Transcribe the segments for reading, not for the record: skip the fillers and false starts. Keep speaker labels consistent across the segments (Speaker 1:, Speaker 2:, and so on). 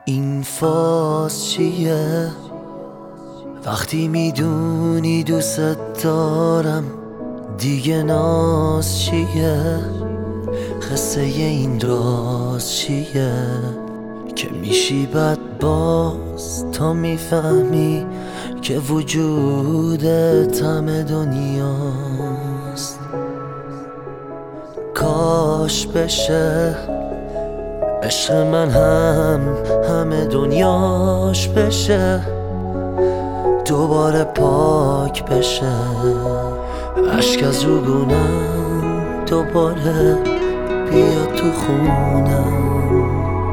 Speaker 1: این فاز چیه؟ وقتی میدونی دوست دارم دیگه ناز چیه؟ قصه این راز چیه؟ که میشی بد باز تا میفهمی که وجودت همه دنیاست. کاش بشه عشق من همه دنیاش بشه، دوباره پاک بشه اشک از روگونم، دوباره بیا تو خونم.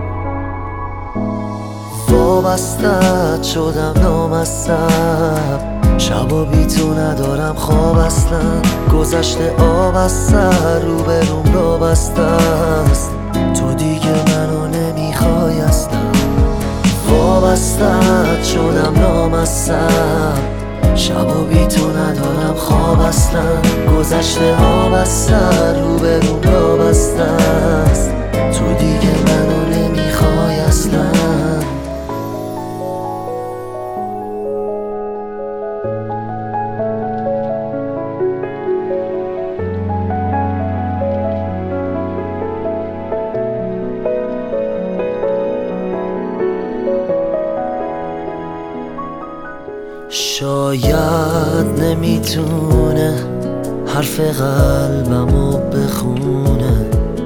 Speaker 1: وابستت شدم نامصب، شبا بی تو ندارم خواب اصلا. گذشته آب از سر روبروم را بسته است، تو دیگه منو نمیخوای اصلا. وابستت شدم نامصب، شبا بی تو ندارم خواب اصلا. گذشته آب از سر روبروم را بسته است، تو دیگه منو نمیخوای اصلا. شاید نمیتونه حرف قلبمو بخونه،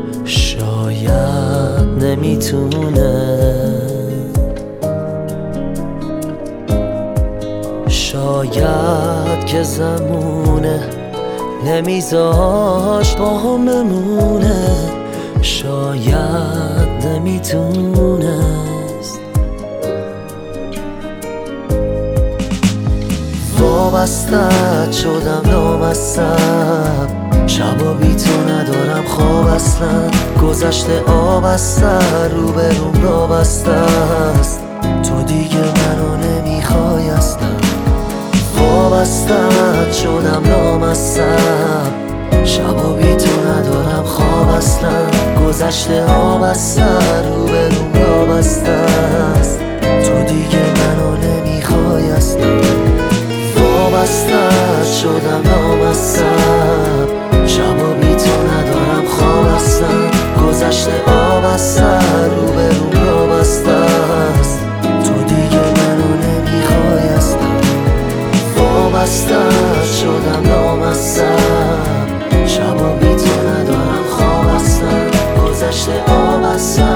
Speaker 1: شاید نمیتونه، شاید که زمونه نمیذاش با هم بمونه، شاید نمیتونه. وابستت شدم نامصب، شبا بی تو ندارم خواب اصلا. گذشته آب از سر روبروم را بسته است، تو دیگه منو نمیخوای اصلا. وابستت شدم نامصب، شبا بی تو ندارم خواب اصلا. گذشته آب از سر روبروم را بسته است، تو دیگه منو نمیخوای اصلا. وابستت شدم نامصب، شبا بی تو ندارم خواب اصلا. گذشته آب از سر روبروم را بسته است، تو دیگه منو نمیخوای اصلا. وابستت شدم نامصب، شبا بی تو ندارم خواب اصلا. گذشته آب از سر